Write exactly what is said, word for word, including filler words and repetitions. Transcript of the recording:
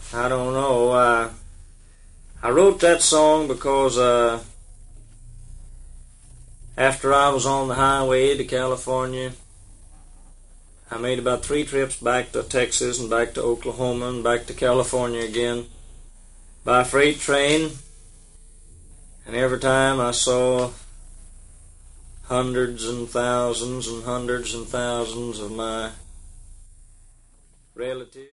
I don't know. I, I wrote that song because uh, after I was on the highway to California, I made about three trips back to Texas and back to Oklahoma and back to California again by freight train. And every time I saw hundreds and thousands and hundreds and thousands of my relatives.